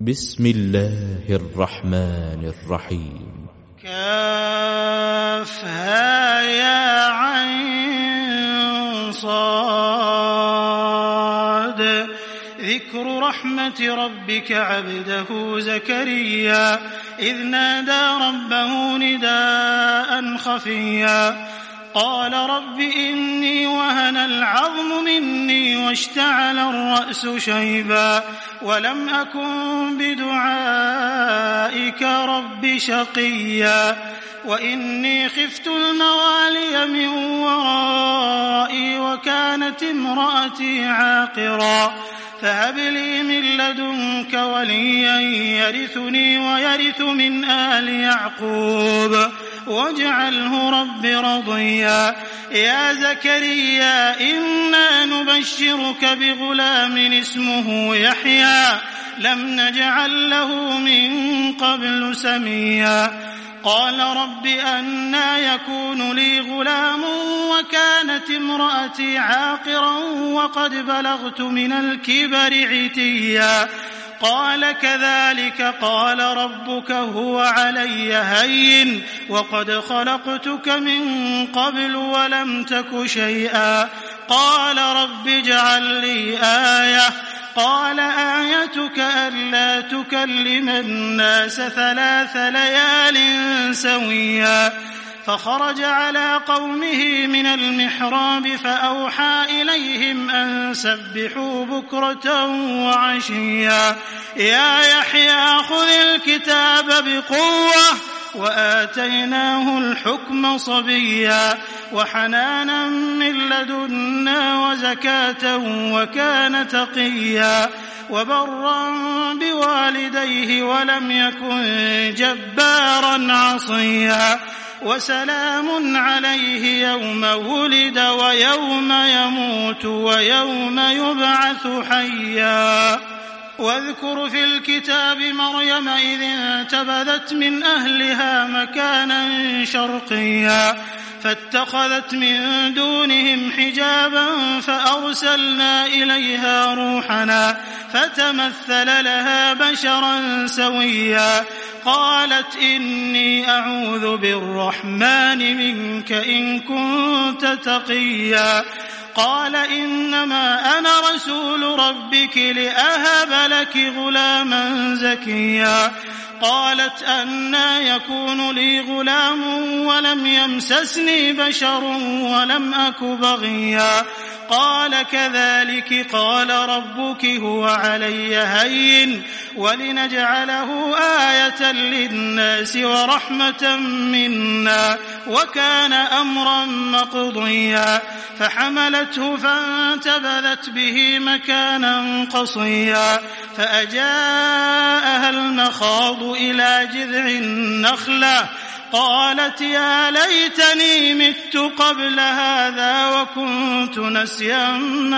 بسم الله الرحمن الرحيم. كافها يا عين صاد. ذكر رحمة ربك عبده زكريا إذ نادى ربه نداء خفيا قال رب إني وهن العظم مني واشتعل الرأس شيبا ولم أكن بدعائك رب شقيا وإني خفت الموالي من ورائي وكانت امرأتي عاقرا فهب لي من لدنك وليا يرثني ويرث من آل يعقوب واجعله رب رضيا. يا زكريا إنا نبشرك بغلام اسمه يحيى لم نجعل له من قبل سميا قال رب أنى يكون لي غلام وكانت امرأتي عاقرا وقد بلغت من الكبر عتيا قال كذلك قال ربك هو علي هين وقد خلقتك من قبل ولم تك شيئا قال رب اجعل لي آية قال آيتك ألا تكلم الناس 3 ليال سويا فخرج على قومه من المحراب فأوحى إليهم أن سبحوا بكرة وعشيا يا يحيى خذ الكتاب بقوة وآتيناه الحكم صبيا وحنانا من لدنا وزكاة وكان تقيا وبرا بوالديه ولم يكن جبارا عصيا وسلام عليه يوم ولد ويوم يموت ويوم يبعث حيا. واذكر في الكتاب مريم إذ انتبذت من أهلها مكانا شرقيا فاتخذت من دونهم حجابا فأرسلنا إليها روحنا فتمثل لها بشرا سويا قالت إني أعوذ بالرحمن منك إن كنت تقيا قال إنما أنا رسول ربك لأهب لك غلاما زكيا قالت أنى يكون لي غلام ولم يمسسني بشر ولم أك بغيا قال كذلك قال ربك هو علي هين ولنجعله آية للناس ورحمة منا وكان أمرا مقضيا فحملته فانتبذت به مكانا قصيا فأجاءها المخاض إلى جذع النخلة قالت يا ليتني مت قبل هذا وكنت نسيا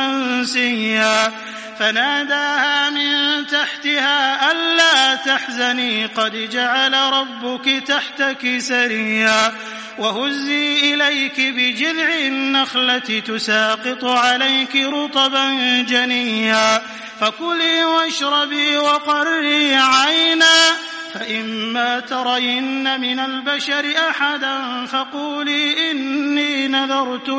منسيا فناداها من تحتها ألا تحزني قد جعل ربك تحتك سريا وهزي إليك بجذع النخلة تساقط عليك رطبا جنيا فكلي واشربي وقري عينا فإما ترين من البشر أحدا فقولي إني نذرت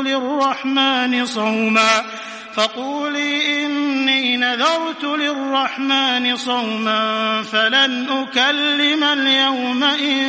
للرحمن صوما فلن أكلم اليوم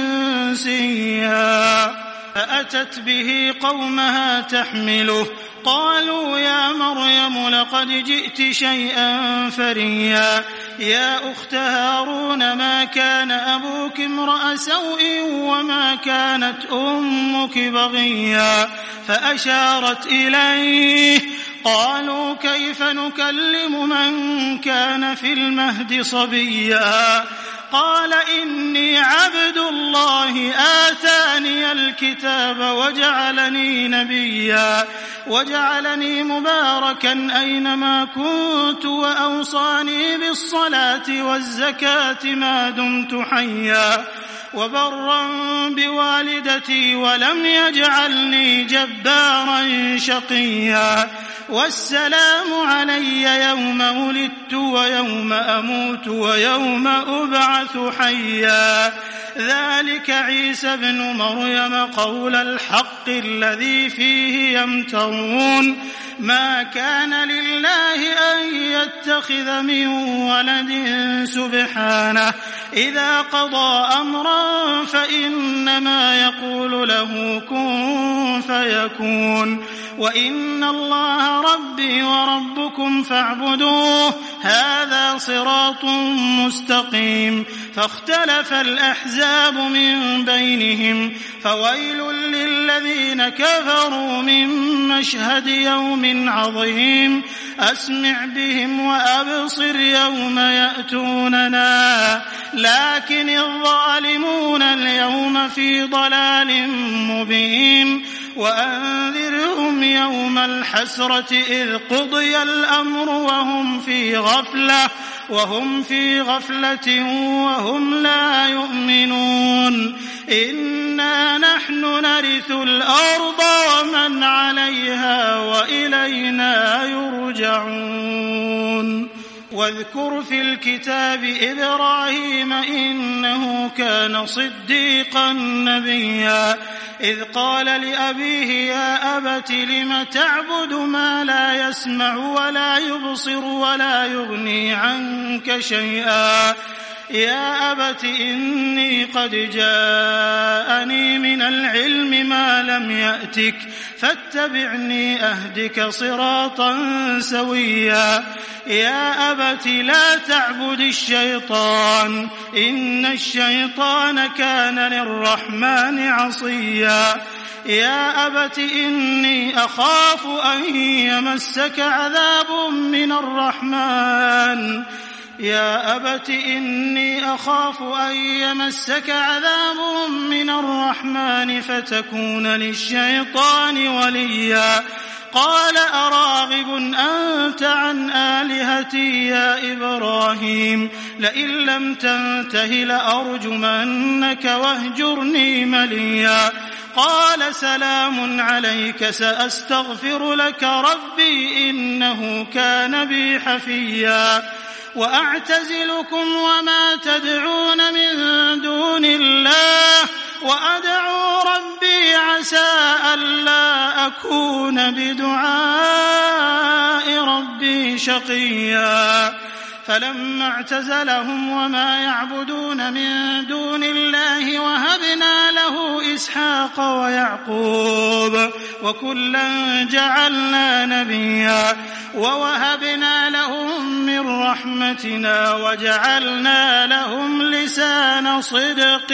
إنسيا فأتت به قومها تحمله قالوا يا مريم لقد جئت شيئا فريا يا أخت هارون ما كان أبوك امرأ سوء وما كانت أمك بغيا فأشارت إليه قالوا كيف نكلم من كان في المهد صبيا قال إني عبد الله آتاني الكتاب وجعلني نبيا وجعلني مباركا أينما كنت وأوصاني بالصلاة والزكاة ما دمت حيا وبرا بوالدتي ولم يجعلني جبارا شقيا والسلام علي يوم ولدت ويوم أموت ويوم أبعث حيا ذلك عيسى ابن مريم قول الحق الذي فيه يمترون ما كان لله أن يتخذ من ولد سبحانه إذا قضى أمرا فإنما يقول له كن فيكون وإن الله ربي وربكم فاعبدوه هذا صراط مستقيم فاختلف الأحزاب من بينهم فويل للذين كفروا من مشهد يوم عظيم أسمع بهم وأبصر يوم يأتوننا لكن الظالمون اليوم في ضلال مبين وأنذرهم يوم الحسرة إذ قضي الأمر وهم في غفلة وهم لا يؤمنون إنا نحن نرث الأرض ومن عليها وإلينا يرجعون واذكر في الكتاب إبراهيم إنه كان صديقا نبيا إذ قال لأبيه يا أبت لم تعبد ما لا يسمع ولا يبصر ولا يغني عنك شيئا يا أبت إني قد جاءني من العلم ما لم يأتك فاتبعني أهدك صراطا سويا يا أبت لا تعبد الشيطان إن الشيطان كان للرحمن عصيا يا أبت إني أخاف أن يمسك عذاب من الرحمن يا أبت إني أخاف أن يمسك عذاب من الرحمن فتكون للشيطان وليا قال أراغب أنت عن آلهتي يا إبراهيم لئن لم تنته لأرجمنك واهجرني مليا قال سلام عليك سأستغفر لك ربي إنه كان بي حفيا وأعتزلكم وما تدعون من دون الله وأدعو ربي عسى ألا أكون بدعاء ربي شقيا فلما اعتزلهم وما يعبدون من دون الله وهبنا له إسحاق ويعقوب وكلا جعلنا نبيا ووهبنا لهم من رحمتنا وجعلنا لهم لسان صدق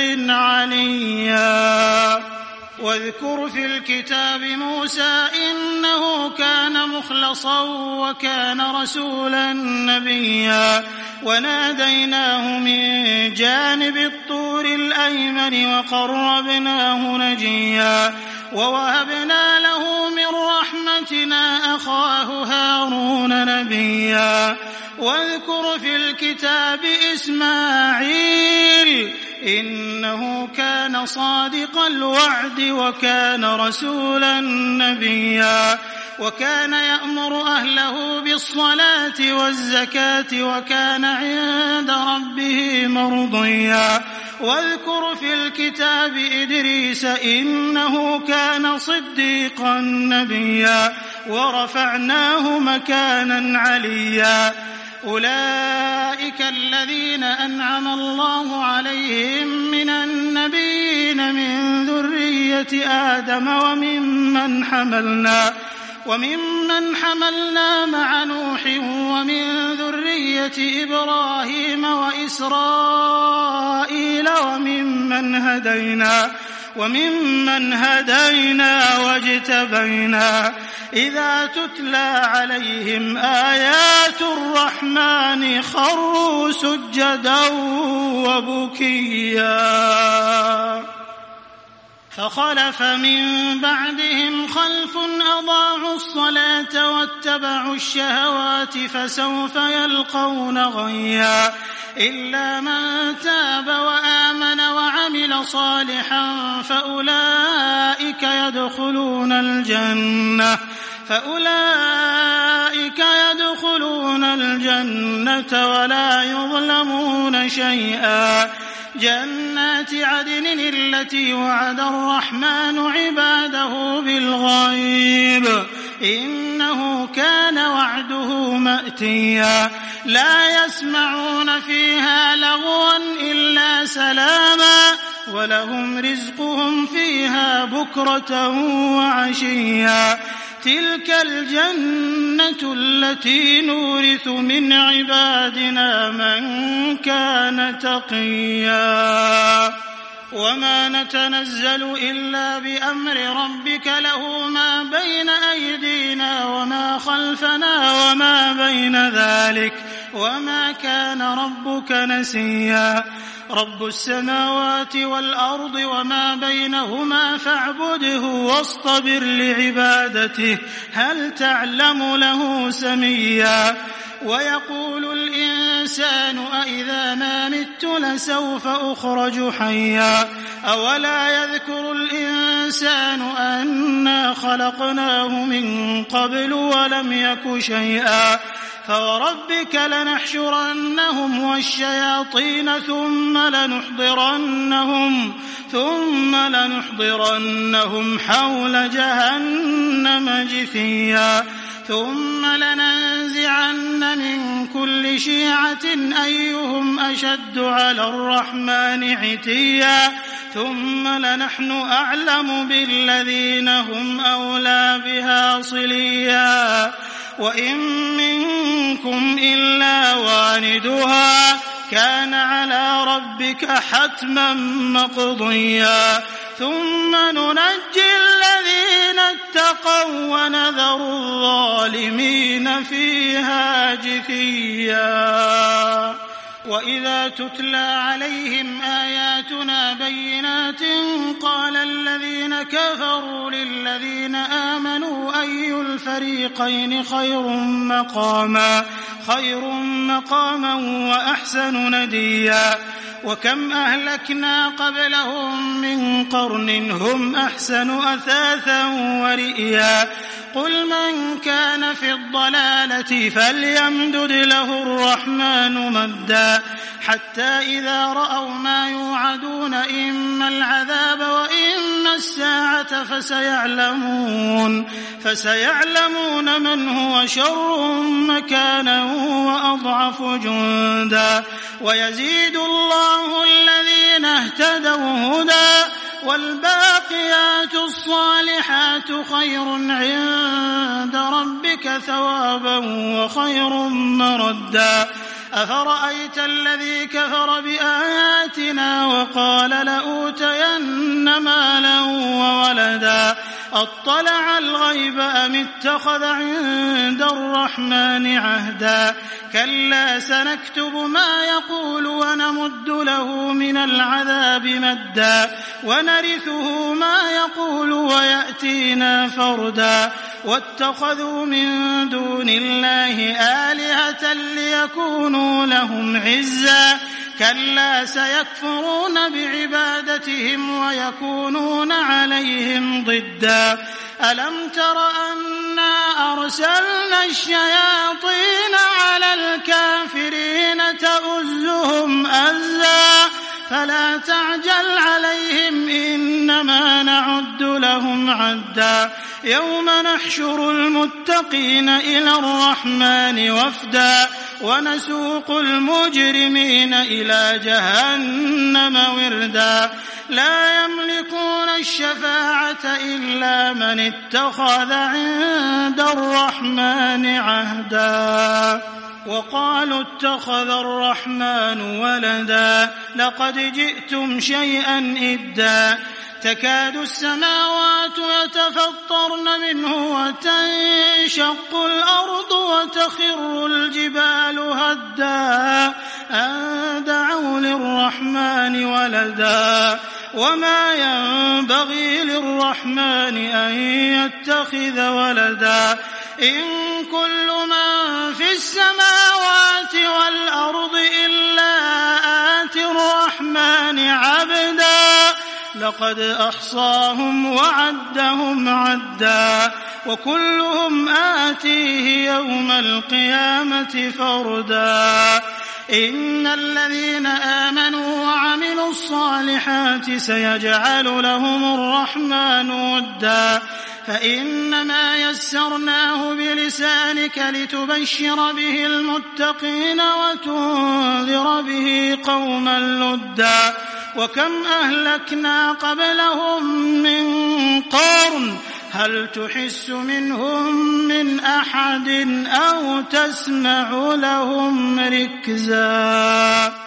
عليا واذكر في الكتاب موسى إنه كان مخلصا وكان رسولا نبيا وناديناه من جانب الطور الأيمن وقربناه نجيا ووهبنا له من رحمتنا أخاه هارون نبيا واذكر في الكتاب إسماعيل إنه كان صادق الوعد وكان رسولا نبيا وكان يأمر أهله بالصلاة والزكاة وكان عند ربه مرضيا واذكر في الكتاب إدريس إنه كان صديقا نبيا ورفعناه مكانا عليا أولئك الذين أنعم الله عليهم من النبيين من ذرية آدم وممن حملنا مع نوح ومن ذرية إبراهيم وإسرائيل وممن هدينا واجتبينا إذا تتلى عليهم آيات الرحمن خروا سجدا وبكيا فخلف من بعدهم خلف أضاعوا الصلاة واتبعوا الشهوات فسوف يلقون غيا إلا من تاب وآمن وعمل وعمل صالحا فأولئك يدخلون الجنة ولا يظلمون شيئا. جنات عدن التي وعد الرحمن عباده بالغيب إنه كان وعده مأتيا. لا يسمعون فيها لغوا إلا سلاما ولهم رزقهم فيها بكرة وعشيا. تلك الجنة التي نورث من عبادنا من كان تقيا. وما نتنزل إلا بأمر ربك له ما بين أيدينا وما خلفنا وما بين ذلك وما كان ربك نسيا. رب السماوات والأرض وما بينهما فاعبده واصطبر لعبادته هل تعلم له سميا. ويقول الإنسان أإذا ما مت لسوف أخرج حيا. أولا يذكر الإنسان أنا خلقناه من قبل ولم يك شيئا. فوربك لنحشرنهم والشياطين ثم لنحضرنهم حول جهنم جثيا. ثم لننزعن من كل شيعة أيهم أشد على الرحمن عتيا. ثم لنحن أعلم بالذين هم أولى بها صليا. وإن منكم إلا واردها كان على ربك حتما مقضيا. ثم ننجي الذين اتقوا ونذر الظالمين فيها جثيا. وإذا تتلى عليهم آياتنا بينات قال الذين كفروا للذين آمنوا أي الفريقين خير مقاما وأحسن نديا. وكم أهلكنا قبلهم من قرن هم أحسن أثاثا ورئيا. قل من كان في الضلالة فليمدد له الرحمن مدا حتى إذا رأوا ما يوعدون إما العذاب وإما الساعة فسيعلمون من هو شر مكانا وأضعف جندا. ويزيد الله الذين اهتدوا هدى والباقيات الصالحات خير عند ربك ثوابا وخير مردا. أفرأيت الذي كفر بآياتنا وقال لأوتين مالا وولدا أطلع الغيب أم اتخذ عند الرحمن عهدا. كلا سنكتب ما يقول ونمد له من العذاب مدا ونرثه ما يقول ويأتينا فردا. واتخذوا من دون الله آلهة ليكونوا لهم عزا. كلا سيكفرون بعبادتهم ويكونون عليهم ضدا. ألم تر أنا أرسلنا الشياطين على الكافرين تؤزهم أزا فلا تعجل عليهم إنما نعد لهم عدا. يوم نحشر المتقين إلى الرحمن وفدا ونسوق المجرمين إلى جهنم وردا. لا يملكون الشفاعة إلا من اتخذ عند الرحمن عهدا. وقالوا اتخذ الرحمن ولدا لقد جئتم شيئا إدا. تكاد السماوات يتفطرن منه وتنشق الأرض وتخر الجبال هدا أن دعوا للرحمن ولدا. وما ينبغي للرحمن أن يتخذ ولدا. إن كل من في السماوات والأرض إلا آتي الرحمن عبدا لقد أحصاهم وعدهم عدا وكلهم آتيه يوم القيامة فردا إن الذين آمنوا وعملوا الصالحات سيجعل لهم الرحمن ودا فإنما يسرناه بلسانك لتبشر به المتقين وتنذر به قوما لدا وكم أهلكنا قبلهم من قرن هل تحس منهم من أحد أو تسمع لهم ركزا